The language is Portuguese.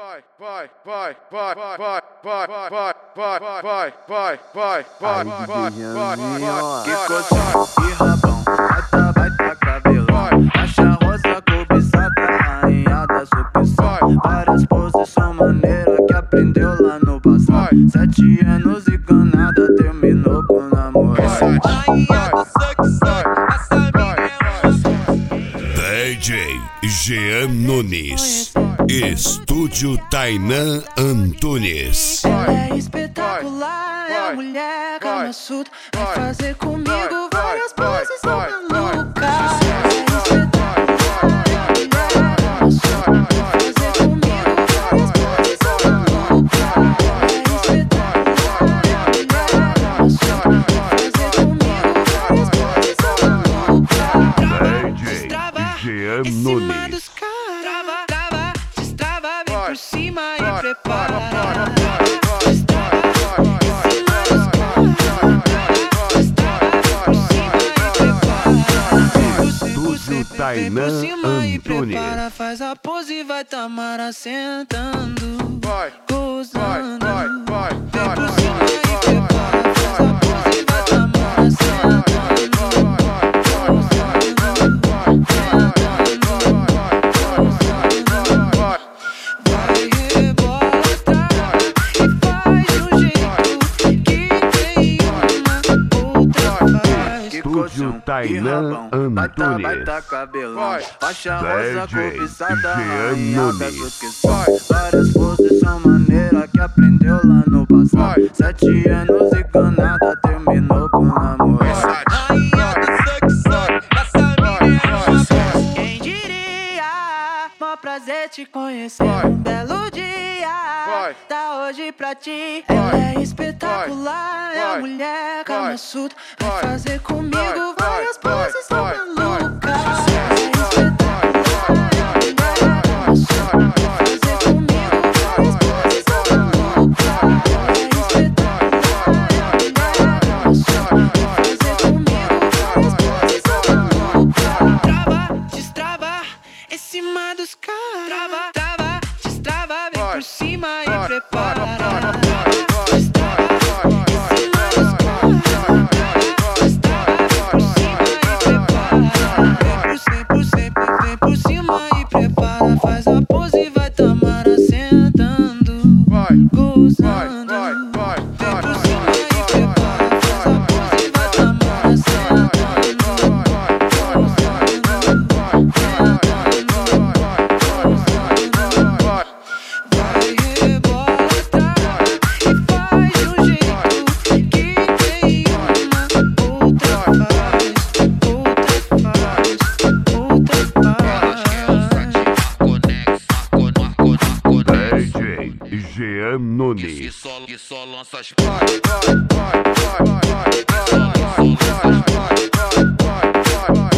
Que cozão, que rabão, vai tá cabelão. Acha rosa cobiçada, rainha da sucção. Várias posições maneiras que aprendeu lá no passado. 7 anos e nada terminou com namorado. Rainha da sucção, essa mina é uma DJ Jean Nunes, Estúdio Tainan Antunes. Ela é espetacular, é a mulher calma suta. Vai fazer comigo várias poses tão malucas. Ela é espetacular, é a mulher calma suta. Vai fazer comigo várias poses tão malucas. Ela é espetacular, é a mulher calma suta. Vai fazer comigo várias poses tão malucas. DJ Jean Em cima Nunes. dos caras, trava, destrava, vem por cima e prepara. Estúdio Tainan Antunes. Faz a pose e vai Tamara sentando, gozando. Vem por cima e prepara. Faz a pose e vai Tamara sentando, vai rebola, trava e faz do jeito que tem uma outra faz. Estúdio Tainan Antunes. Vai tá cabelão. Faixa rosa DJ cobiçada, Jean rainha da Nunes. sucção. Várias posições maneiras que aprendeu lá no passado. 7 anos e nada terminou com namorado. rainha da sucção, essa mina é uma Quem diria, mó prazer te conhecer. Um belo dia, tá hoje pra ti. Ela é espetacular, é a mulher calma suta. Vai fazer comigo várias poses tão malucas. Ela é espetacular, é a mulher calma suta. Vai fazer comigo várias poses tão malucas. Ela é espetacular, é a mulher calma suta. Vai fazer comigo várias poses tão malucas. Trava, destrava, em cima dos caras. Trava, destrava, vem por cima e prepara. Destrava, em cima dos caras. Destrava, vem por cima e prepara. Vem por cima e prepara. Faz a pose e vai Tamara sentando, gozando. Vem por cima e prepara. Faz a pose e vai Tamara sentando, vai rebola, trava e faz do jeito que tem uma outra faz, outra faz. DJ Jean Nunes. que só lança as Vai, vai, vai, vai, vai, vai, vai, vai, vai, vai.